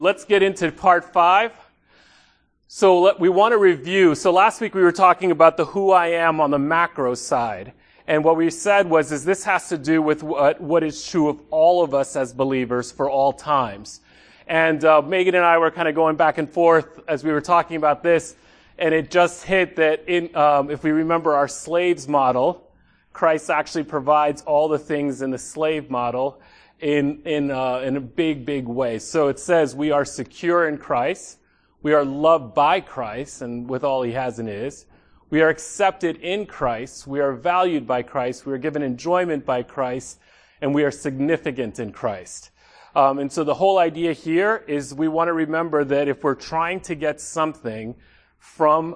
Let's get into part 5. So we want to review. So last week we were talking about the who I am on the macro side. And what we said was this has to do with what is true of all of us as believers for all times. And Megan and I were kind of going back and forth as we were talking about this. And it just hit that if we remember our slaves model, Christ actually provides all the things in the slave model in a big way. So it says we are secure in Christ. We are loved by Christ and with all he has and is. We are accepted in Christ. We are valued by Christ. We are given enjoyment by Christ. And we are significant in Christ. And so the whole idea here is we want to remember that if we're trying to get something from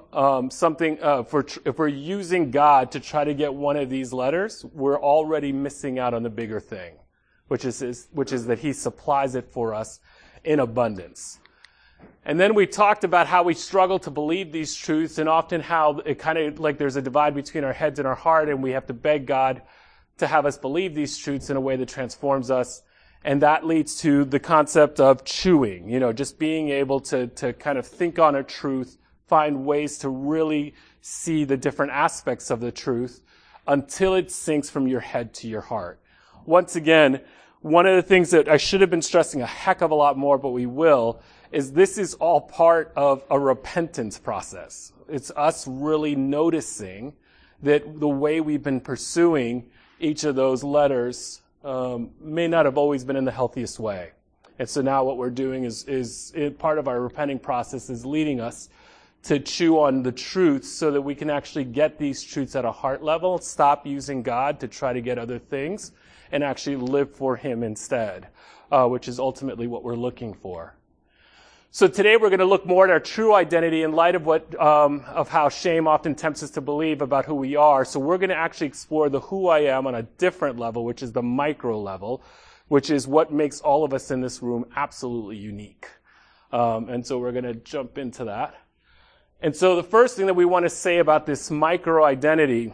if we're using God to try to get one of these letters, we're already missing out on the bigger thing, which is that he supplies it for us in abundance. And then we talked about how we struggle to believe these truths and often how it kind of like there's a divide between our heads and our heart, and we have to beg God to have us believe these truths in a way that transforms us. And that leads to the concept of chewing, just being able to kind of think on a truth, find ways to really see the different aspects of the truth until it sinks from your head to your heart. Once again, one of the things that I should have been stressing a heck of a lot more, but we will, is this is all part of a repentance process. It's us really noticing that the way we've been pursuing each of those letters may not have always been in the healthiest way. And so now what we're doing is part of our repenting process is leading us to chew on the truths so that we can actually get these truths at a heart level, stop using God to try to get other things, and actually live for him instead, which is ultimately what we're looking for. So today we're going to look more at our true identity in light of how shame often tempts us to believe about who we are. So we're going to actually explore the who I am on a different level, which is the micro level, which is what makes all of us in this room absolutely unique. And so we're going to jump into that. And so the first thing that we want to say about this micro identity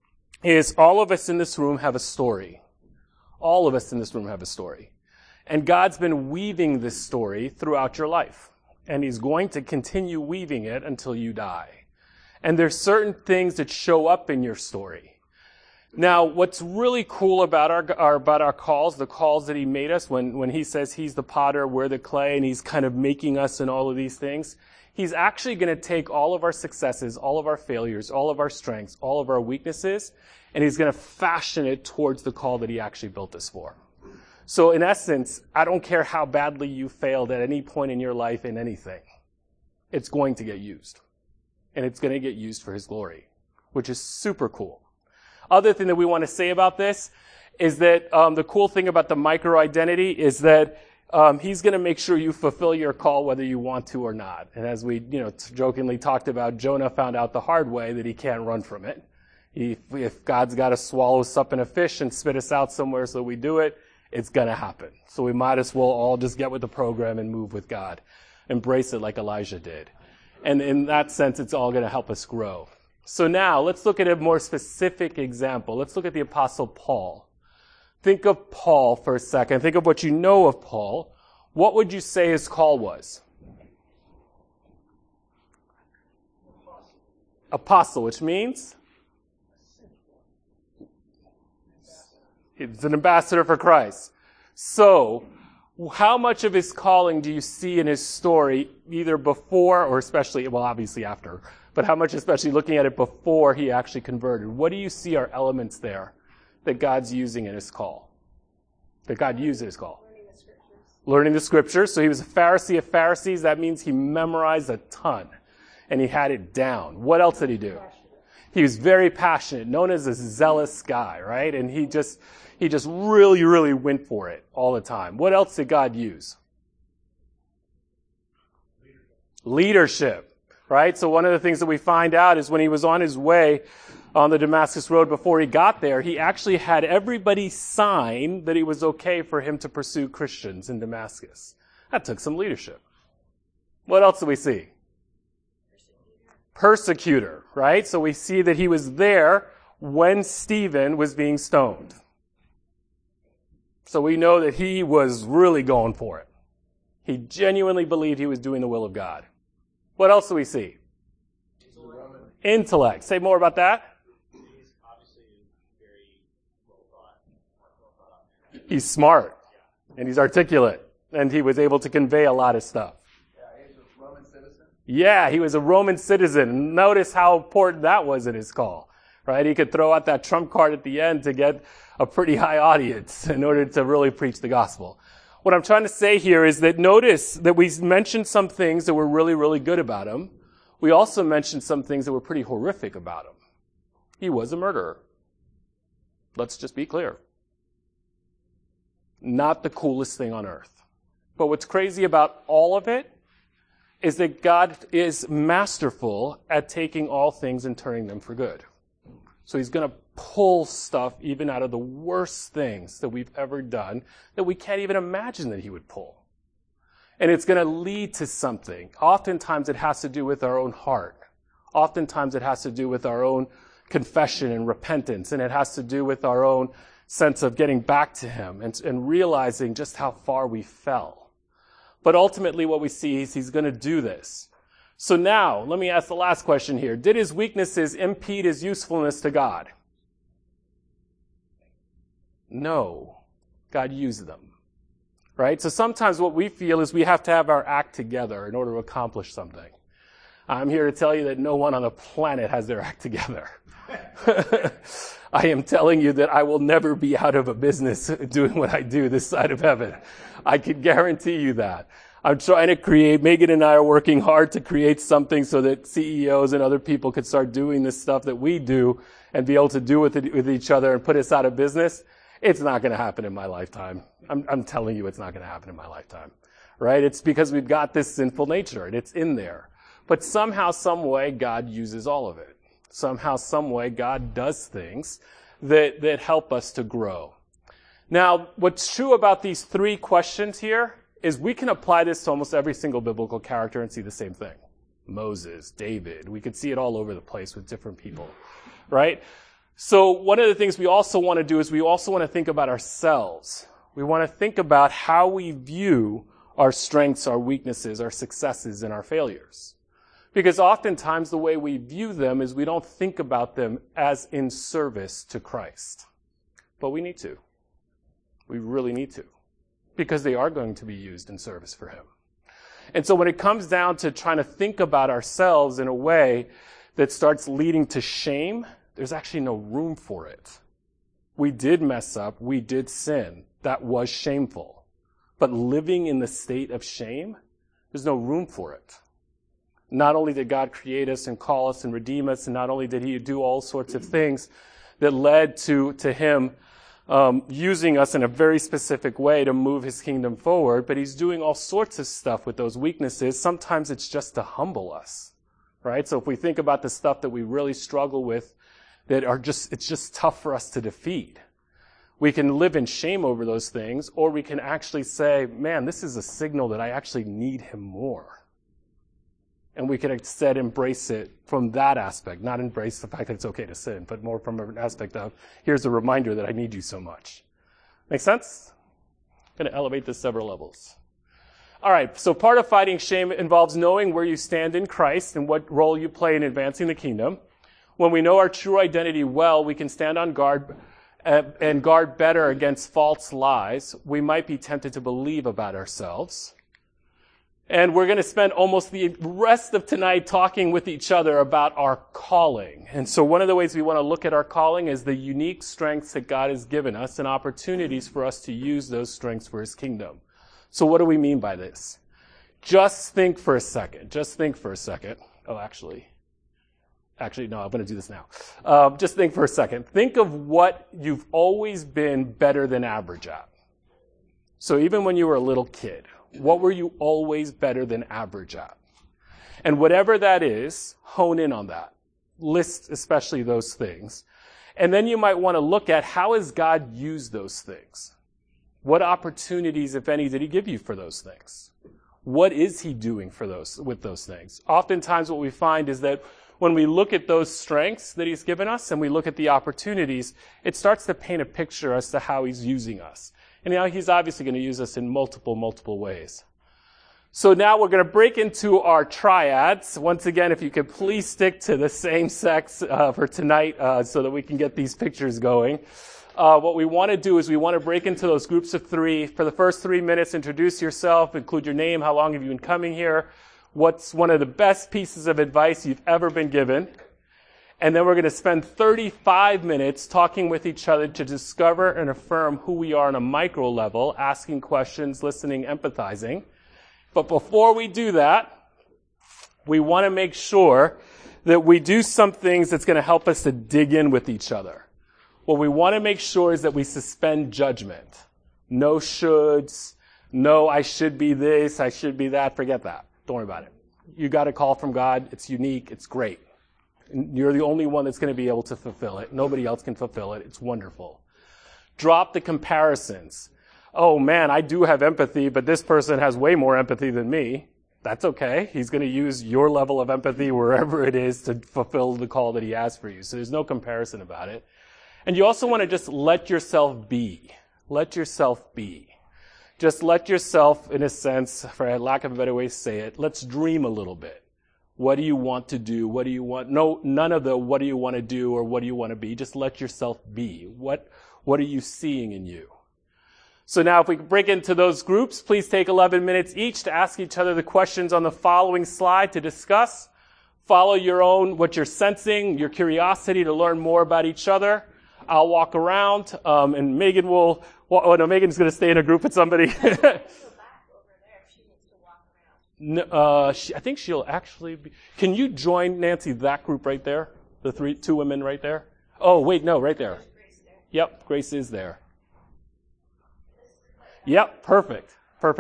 is all of us in this room have a story. All of us in this room have a story. And God's been weaving this story throughout your life. And he's going to continue weaving it until you die. And there's certain things that show up in your story. Now, what's really cool about our calls, the calls that he made us, when he says he's the potter, we're the clay, and he's kind of making us and all of these things, he's actually going to take all of our successes, all of our failures, all of our strengths, all of our weaknesses, and he's going to fashion it towards the call that he actually built us for. So in essence, I don't care how badly you failed at any point in your life in anything. It's going to get used. And it's going to get used for his glory, which is super cool. Other thing that we want to say about this is that the cool thing about the micro identity is that he's going to make sure you fulfill your call whether you want to or not. And as we jokingly talked about, Jonah found out the hard way that he can't run from it. If God's got to swallow us up in a fish and spit us out somewhere so we do it, it's going to happen. So we might as well all just get with the program and move with God. Embrace it like Elijah did. And in that sense, it's all going to help us grow. So now, let's look at a more specific example. Let's look at the Apostle Paul. Think of Paul for a second. Think of what you know of Paul. What would you say his call was? Apostle, which means? He's an ambassador for Christ. So, how much of his calling do you see in his story, either before or especially, well, obviously after, but how much especially looking at it before he actually converted? What do you see are elements there that God's using in his call? That God used in his call? Learning the scriptures. So he was a Pharisee of Pharisees. That means he memorized a ton. And he had it down. What else did he do? He was very passionate, known as a zealous guy, right? And he just really, really went for it all the time. What else did God use? Leadership, right? So one of the things that we find out is when he was on his way on the Damascus Road before he got there, he actually had everybody sign that it was okay for him to pursue Christians in Damascus. That took some leadership. What else do we see? Persecutor, right? So we see that he was there when Stephen was being stoned. So we know that he was really going for it. He genuinely believed he was doing the will of God. What else do we see? Intellect. Say more about that. He's obviously very well thought. He's smart, and he's articulate, and he was able to convey a lot of stuff. Yeah, he's a Roman citizen. Yeah, he was a Roman citizen. Notice how important that was in his call, right? He could throw out that trump card at the end to get a pretty high audience in order to really preach the gospel. What I'm trying to say here is that notice that we mentioned some things that were really, really good about him. We also mentioned some things that were pretty horrific about him. He was a murderer. Let's just be clear. Not the coolest thing on earth. But what's crazy about all of it is that God is masterful at taking all things and turning them for good. So he's going to pull stuff even out of the worst things that we've ever done that we can't even imagine that he would pull. And it's going to lead to something. Oftentimes it has to do with our own heart. Oftentimes it has to do with our own confession and repentance. And it has to do with our own sense of getting back to him and realizing just how far we fell. But ultimately what we see is he's going to do this. So now, let me ask the last question here. Did his weaknesses impede his usefulness to God? No. God used them. Right? So sometimes what we feel is we have to have our act together in order to accomplish something. I'm here to tell you that no one on the planet has their act together. I am telling you that I will never be out of a business doing what I do this side of heaven. I can guarantee you that. I'm trying to create, Megan and I are working hard to create something so that CEOs and other people could start doing this stuff that we do and be able to do with each other and put us out of business. It's not going to happen in my lifetime. I'm telling you it's not going to happen in my lifetime. Right? It's because we've got this sinful nature and it's in there. But somehow, some way, God uses all of it. Somehow, some way, God does things that help us to grow. Now, what's true about these three questions here is we can apply this to almost every single biblical character and see the same thing. Moses, David, we could see it all over the place with different people, right? So one of the things we also want to do is we also want to think about ourselves. We want to think about how we view our strengths, our weaknesses, our successes, and our failures. Because oftentimes the way we view them is we don't think about them as in service to Christ. But we need to. We really need to. Because they are going to be used in service for him. And so when it comes down to trying to think about ourselves in a way that starts leading to shame, there's actually no room for it. We did mess up. We did sin. That was shameful. But living in the state of shame, there's no room for it. Not only did God create us and call us and redeem us, and not only did he do all sorts of things that led to him using us in a very specific way to move his kingdom forward, but he's doing all sorts of stuff with those weaknesses. Sometimes it's just to humble us, right? So if we think about the stuff that we really struggle with that it's just tough for us to defeat, we can live in shame over those things, or we can actually say, man, this is a signal that I actually need him more. And we can instead embrace it from that aspect, not embrace the fact that it's okay to sin, but more from an aspect of, here's a reminder that I need you so much. Make sense? I'm going to elevate this several levels. All right, so part of fighting shame involves knowing where you stand in Christ and what role you play in advancing the kingdom. When we know our true identity well, we can stand on guard and guard better against false lies we might be tempted to believe about ourselves. And we're going to spend almost the rest of tonight talking with each other about our calling. And so one of the ways we want to look at our calling is the unique strengths that God has given us and opportunities for us to use those strengths for his kingdom. So what do we mean by this? Just think for a second. Oh, actually, no, I'm going to do this now. Just think for a second. Think of what you've always been better than average at. So even when you were a little kid, what were you always better than average at? And whatever that is, hone in on that. List especially those things. And then you might want to look at how has God used those things? What opportunities, if any, did he give you for those things? What is he doing with those things? Oftentimes what we find is that when we look at those strengths that he's given us and we look at the opportunities, it starts to paint a picture as to how he's using us. And he's obviously going to use us in multiple ways. So now we're going to break into our triads. Once again, if you could please stick to the same sex for tonight so that we can get these pictures going. What we want to do is we want to break into those groups of 3. For the first 3 minutes, introduce yourself, include your name, how long have you been coming here, what's one of the best pieces of advice you've ever been given. And then we're going to spend 35 minutes talking with each other to discover and affirm who we are on a micro level, asking questions, listening, empathizing. But before we do that, we want to make sure that we do some things that's going to help us to dig in with each other. What we want to make sure is that we suspend judgment. No shoulds, no I should be this, I should be that, forget that. Don't worry about it. You got a call from God, it's unique, it's great. You're the only one that's going to be able to fulfill it. Nobody else can fulfill it. It's wonderful. Drop the comparisons. Oh man, I do have empathy, but this person has way more empathy than me. That's okay. He's going to use your level of empathy wherever it is to fulfill the call that he has for you. So there's no comparison about it. And you also want to just let yourself be. Let yourself be. Just let yourself, in a sense, for lack of a better way to say it, let's dream a little bit. What do you want to do? What do you want? No, none of the what do you want to do or what do you want to be. Just let yourself be. What are you seeing in you? So now if we break into those groups, please take 11 minutes each to ask each other the questions on the following slide to discuss. Follow your own, what you're sensing, your curiosity to learn more about each other. I'll walk around, and Megan will, Megan's going to stay in a group with somebody. I think she'll actually be, can you join, Nancy, that group right there? The 2 women right there? Oh, wait, no, right there. Yep, Grace is there. Yep, perfect.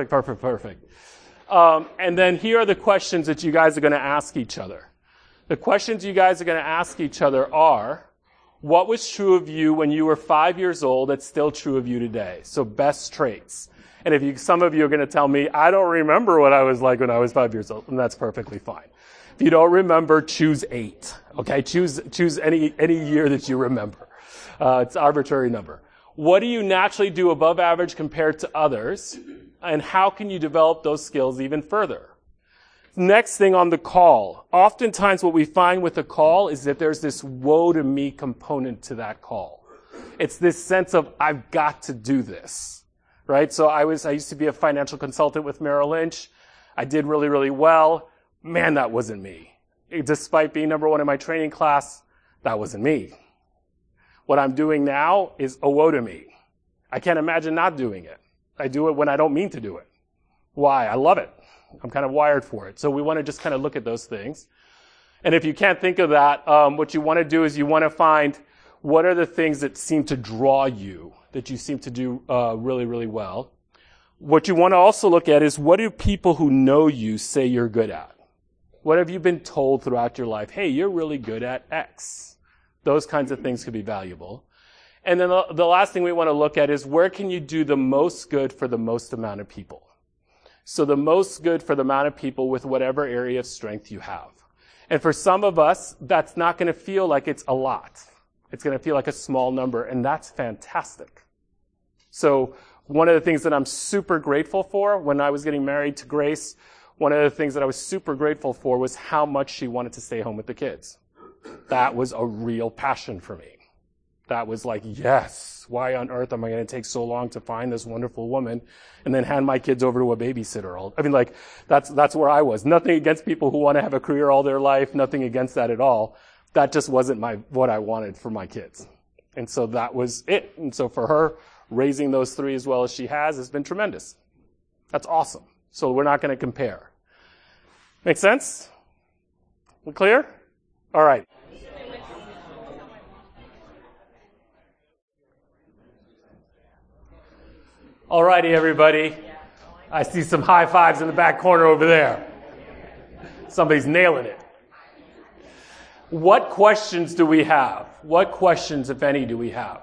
And then here are the questions that you guys are going to ask each other. The questions you guys are going to ask each other are, what was true of you when you were 5 years old that's still true of you today? So best traits. And some of you are going to tell me, I don't remember what I was like when I was 5 years old, and that's perfectly fine. If you don't remember, choose 8. Okay, choose any year that you remember. It's an arbitrary number. What do you naturally do above average compared to others? And how can you develop those skills even further? Next thing on the call. Oftentimes what we find with a call is that there's this woe to me component to that call. It's this sense of, I've got to do this. Right? So I used to be a financial consultant with Merrill Lynch. I did really, really well. Man, that wasn't me. Despite being number 1 in my training class, that wasn't me. What I'm doing now is a woe to me. I can't imagine not doing it. I do it when I don't mean to do it. Why? I love it. I'm kind of wired for it. So we want to just kind of look at those things. And if you can't think of that, what you want to do is you want to find what are the things that seem to draw you, that you seem to do really, really well. What you want to also look at is what do people who know you say you're good at? What have you been told throughout your life? Hey, you're really good at X. Those kinds of things could be valuable. And then the last thing we want to look at is where can you do the most good for the most amount of people? So the most good for the amount of people with whatever area of strength you have. And for some of us, that's not going to feel like it's a lot. It's going to feel like a small number, and that's fantastic. So one of the things that I'm super grateful for when I was getting married to Grace, one of the things that I was super grateful for was how much she wanted to stay home with the kids. That was a real passion for me. That was like, yes, why on earth am I going to take so long to find this wonderful woman and then hand my kids over to a babysitter? I mean, like, that's where I was. Nothing against people who want to have a career all their life, nothing against that at all. That just wasn't what I wanted for my kids. And so that was it. And so for her, raising those 3 as well as she has been tremendous. That's awesome. So we're not going to compare. Make sense? We clear? All right. All righty, everybody. I see some high fives in the back corner over there. Somebody's nailing it. What questions do we have? What questions, if any, do we have?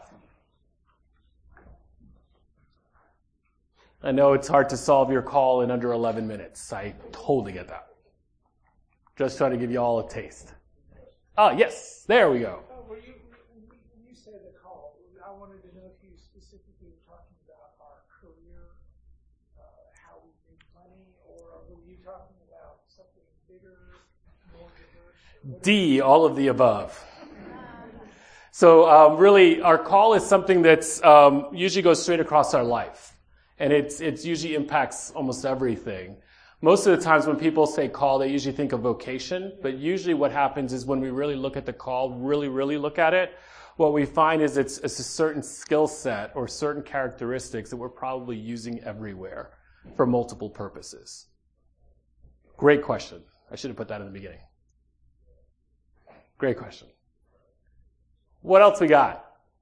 I know it's hard to solve your call in under 11 minutes. I totally get that. Just trying to give you all a taste. Oh, yes. There we go. When you said the call, I wanted to know if you specifically were talking about our career, how we make money, or were you talking about something bigger, more diverse? D, all of the above. So really, our call is something that's usually goes straight across our life. And it's usually impacts almost everything. Most of the times when people say call, they usually think of vocation. But usually what happens is when we really look at the call, really look at it, what we find is it's a certain skill set or certain characteristics that we're probably using everywhere for multiple purposes. Great question. I should have put that in the beginning. Great question. What else we got?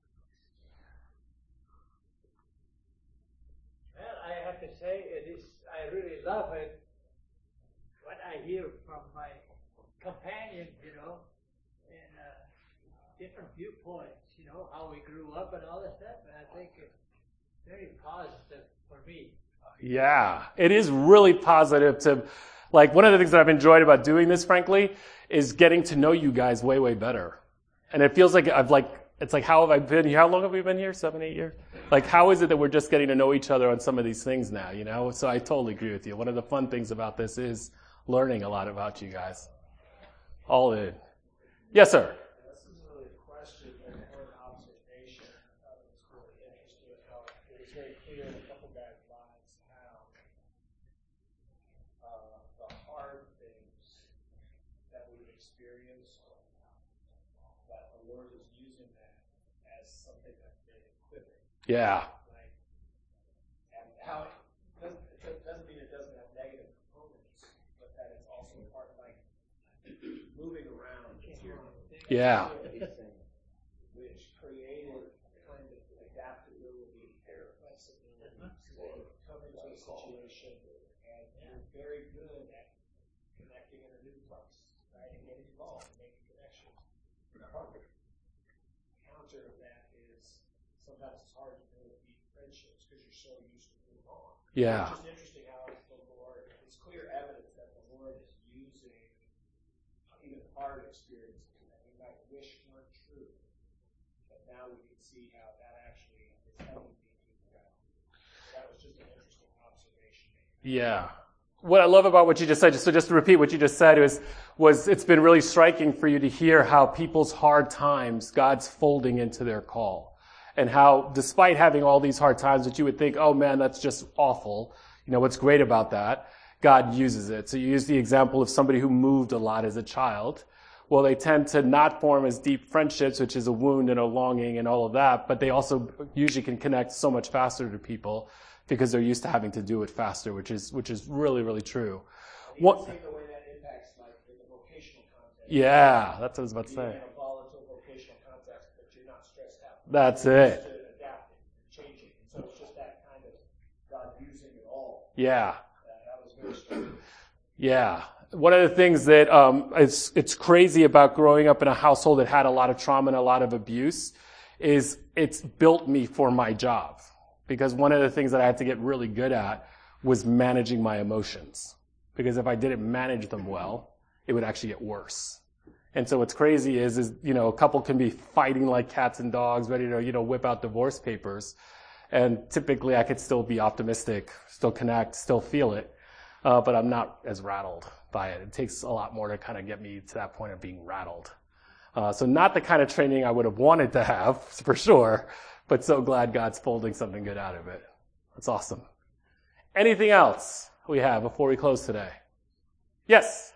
Well, I have to say, I really love it, what I hear from my companions, in different viewpoints, how we grew up and all that stuff, and I think it's very positive for me. Yeah, it is really positive to, one of the things that I've enjoyed about doing this, frankly, is getting to know you guys way better. And it feels like it's like, how have I been here? How long have we been here? 7, 8 years? How is it that we're just getting to know each other on some of these things now, So I totally agree with you. One of the fun things about this is learning a lot about you guys. All in. Yes, sir. This is really a question and more an observation. It's really interesting how it was very clear in a couple guys' lives how the hard things that we've experienced, that the Lord is using that as something that's very equipping. Yeah. And how it doesn't mean it doesn't have negative components, but that it's also part of moving around. Yeah. Which created a kind of adaptability, flexibility, come into a situation, and you're very good at connecting in a new place, right? And getting involved, and making connections. The counter of that is sometimes it's hard to build deep friendships because you're so used to moving on. Yeah. It's just interesting how the Lord, it's clear evidence that the Lord is using even hard experiences that we might wish weren't true. But now we can see how that actually is helping people around. That was just an interesting observation. Yeah. What I love about what you just said, just to repeat what you just said, was it's been really striking for you to hear how people's hard times, God's folding into their call. And how, despite having all these hard times that you would think, oh man, that's just awful. What's great about that? God uses it. So you use the example of somebody who moved a lot as a child. Well, they tend to not form as deep friendships, which is a wound and a longing and all of that, but they also usually can connect so much faster to people because they're used to having to do it faster, which is really true. You can see the way that impacts, in the vocational context. Yeah, that's what I was about to say. You're in a volatile vocational context, but you're not stressed out. That's you're it. Used to adapting, changing. So it's just that kind of God using it all. Yeah. That was very strong. Yeah. One of the things that it's crazy about growing up in a household that had a lot of trauma and a lot of abuse is it's built me for my job. Because one of the things that I had to get really good at was managing my emotions. Because if I didn't manage them well, it would actually get worse. And so what's crazy is a couple can be fighting like cats and dogs, ready to, whip out divorce papers. And typically I could still be optimistic, still connect, still feel it. But I'm not as rattled by it. It takes a lot more to kind of get me to that point of being rattled. So not the kind of training I would have wanted to have, for sure, but so glad God's folding something good out of it. That's awesome. Anything else we have before we close today? Yes?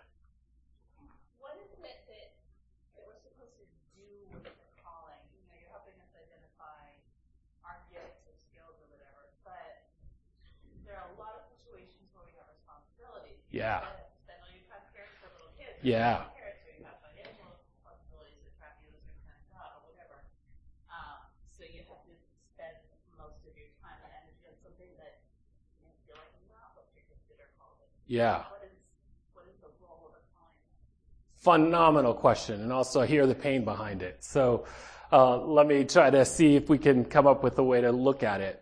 What is it that we're supposed to do with the calling? You're helping us identify our gifts or skills or whatever, but there are a lot of situations where we have responsibilities. Yeah. Spend all your time caring for little kids. Yeah. Parents, or you have financial responsibilities that track you as a kind of job or whatever. So you have to spend most of your time and energy on something that you feel like not what you consider calling. Yeah. What is the role of a calling? Phenomenal question, and also I hear the pain behind it. So let me try to see if we can come up with a way to look at it.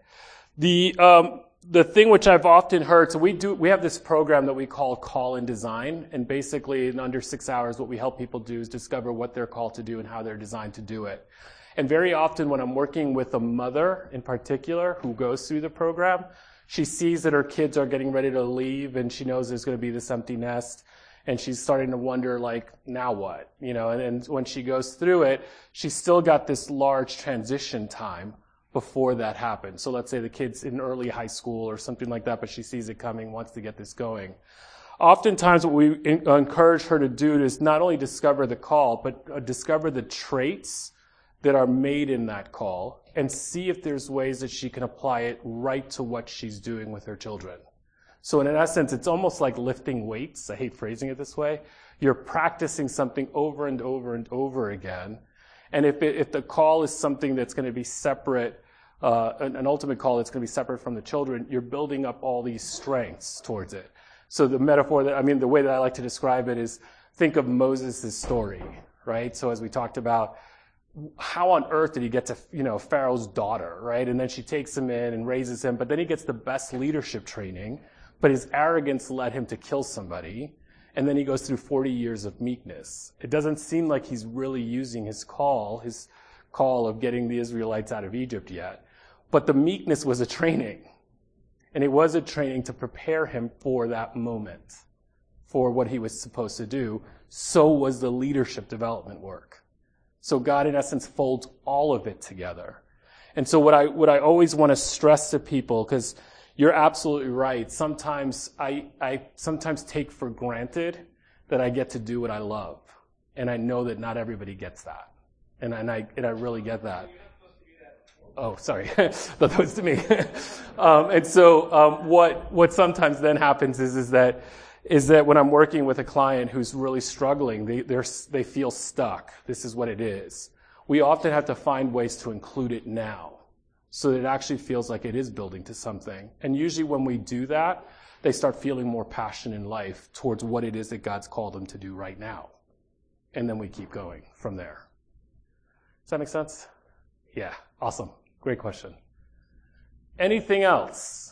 The thing which I've often heard, so we have this program that we call Call and Design, and basically in under 6 hours what we help people do is discover what they're called to do and how they're designed to do it. And very often when I'm working with a mother in particular who goes through the program, She sees that her kids are getting ready to leave, and she knows there's going to be this empty nest, and she's starting to wonder, like, now what? And when she goes through it, she's still got this large transition time before that happens. So let's say the kid's in early high school or something like that, but she sees it coming, wants to get this going. Oftentimes what we encourage her to do is not only discover the call, but discover the traits that are made in that call and see if there's ways that she can apply it right to what she's doing with her children. So in essence, it's almost like lifting weights. I hate phrasing it this way. You're practicing something over and over and over again. And if the call is something that's going to be separate, an ultimate call that's going to be separate from the children, you're building up all these strengths towards it. So the metaphor the way that I like to describe it is, think of Moses' story, right? So as we talked about, how on earth did he get to, Pharaoh's daughter, right? And then she takes him in and raises him, but then he gets the best leadership training, but his arrogance led him to kill somebody, and then he goes through 40 years of meekness. It doesn't seem like he's really using his call of getting the Israelites out of Egypt yet, but the meekness was a training. And it was a training to prepare him for that moment, for what he was supposed to do. So was the leadership development work. So God, in essence, folds all of it together. And so what I always want to stress to people, because you're absolutely right, sometimes I sometimes take for granted that I get to do what I love. And I know that not everybody gets that. And I really get that. Oh, sorry. That was to me. And so, what sometimes then happens is that when I'm working with a client who's really struggling, they feel stuck. This is what it is. We often have to find ways to include it now, so that it actually feels like it is building to something. And usually when we do that, they start feeling more passion in life towards what it is that God's called them to do right now. And then we keep going from there. Does that make sense? Yeah. Awesome. Great question. Anything else?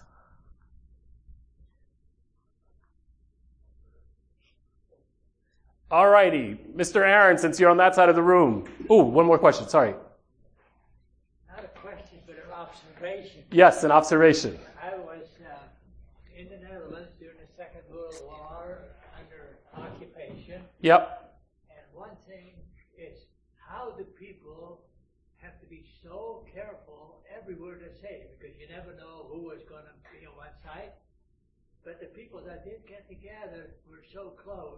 All righty. Mr. Aaron, since you're on that side of the room. Oh, one more question. Sorry. Not a question, but an observation. Yes, an observation. I was in the Netherlands during the Second World War under occupation. Yep. And one thing is, how do people have to be so careful every word they say, because you never know who is going to be on what side. But the people that did get together were so close,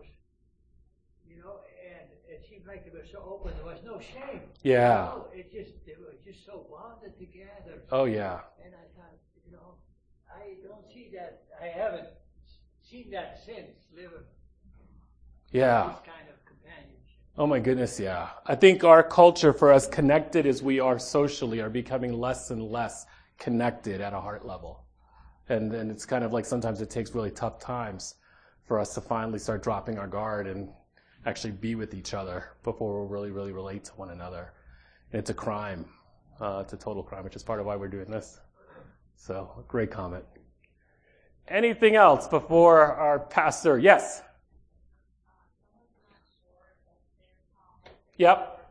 and it seemed like they were so open. There was no shame. Yeah. They were just so bonded together. Oh, yeah. And I thought, I don't see that. I haven't seen that since living. Yeah. This kind of companionship. Oh my goodness, yeah. I think our culture, for as connected as we are socially, are becoming less and less connected at a heart level. And then it's kind of like sometimes it takes really tough times for us to finally start dropping our guard and actually be with each other before we really, really relate to one another. And it's a crime. It's a total crime, which is part of why we're doing this. So, great comment. Anything else before our pastor? Yes? Yep.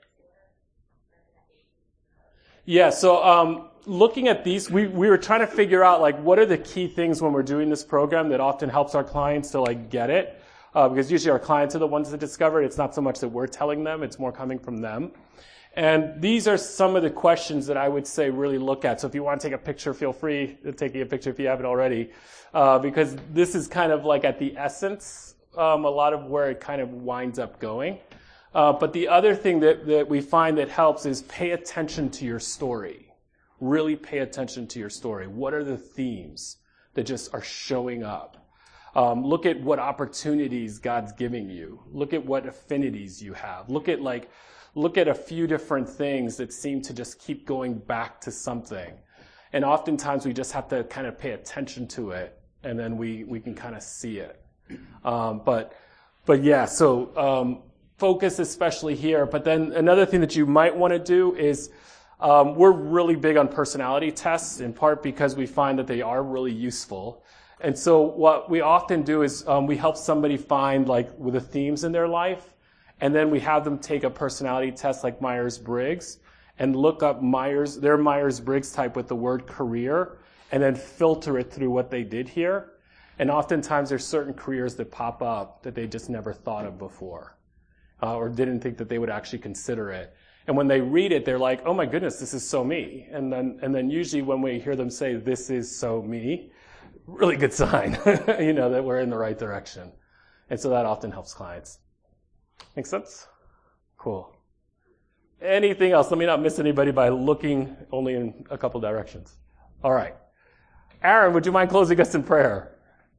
Yeah, so looking at these, we were trying to figure out, what are the key things when we're doing this program that often helps our clients to, get it. Because usually our clients are the ones that discover it. It's not so much that we're telling them, it's more coming from them. And these are some of the questions that I would say really look at. So if you want to take a picture, feel free to take a picture if you haven't already. Because this is kind of at the essence, a lot of where it kind of winds up going. But the other thing that we find that helps is pay attention to your story. Really pay attention to your story. What are the themes that just are showing up? Look at what opportunities God's giving you. Look at what affinities you have. Look at a few different things that seem to just keep going back to something. And oftentimes we just have to kind of pay attention to it, and then we can kind of see it. But yeah, so focus especially here. But then another thing that you might want to do is we're really big on personality tests, in part because we find that they are really useful. And so what we often do is we help somebody find with the themes in their life, and then we have them take a personality test like Myers-Briggs and look up their Myers-Briggs type with the word career, and then filter it through what they did here. And oftentimes there's certain careers that pop up that they just never thought of before, or didn't think that they would actually consider it. And when they read it, they're like, oh my goodness, this is so me. And then usually when we hear them say, this is so me, really good sign, that we're in the right direction. And so that often helps clients. Make sense? Cool. Anything else? Let me not miss anybody by looking only in a couple directions. All right. Aaron, would you mind closing us in prayer?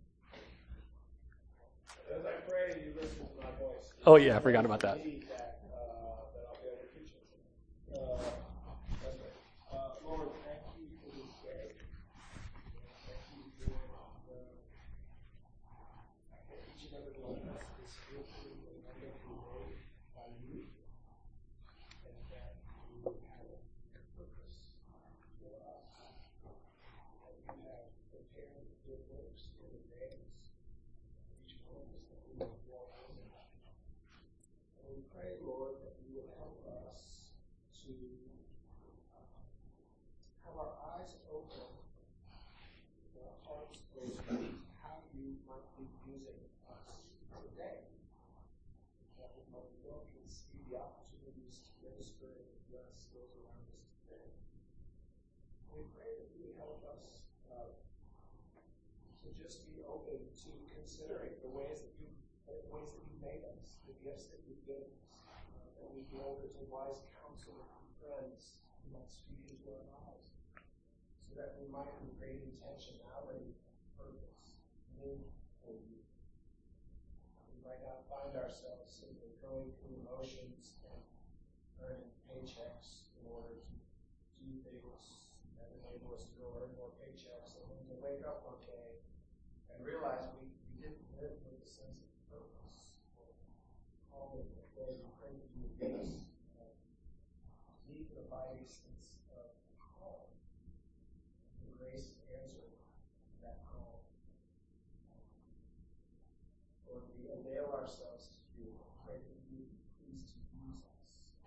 As I pray, you listen to my voice. Oh yeah, I forgot about that. That I'll be able to teach it. That's right. Lord, thank you for this day. Thank you for each and every one of us is fearfully and wonderfully made by you, and that you have a purpose for us, and you have prepared good works in advance for each one of us that we will walk in. And we pray, Lord, that you will help us to have our eyes open, our hearts open, how you might be using us today. That we might look and see the opportunities to minister and bless those around us today. We pray that you would help us to just be open to considering the ways that you made us, the gifts that you've given us, that we be able to wise counsel and friends who might speak into our lives, so that we might with great intentionality, purpose, live for you. We might not find ourselves simply going through motions and earning paychecks in order to do things that enable us to go earn more paychecks, and then to wake up one day and realize we didn't live with a sense of purpose or calling. Lord, we pray that you would give us deep and abiding sense of call, and the grace to answer that call. Lord, we avail ourselves to you. Pray that you would be pleased to use us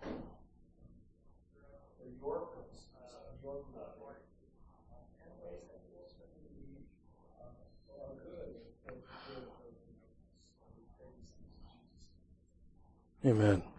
for your purposes and your glory, and ways that will ultimately be for our good and for the good of those around us. And we pray these things in Jesus' name. Amen.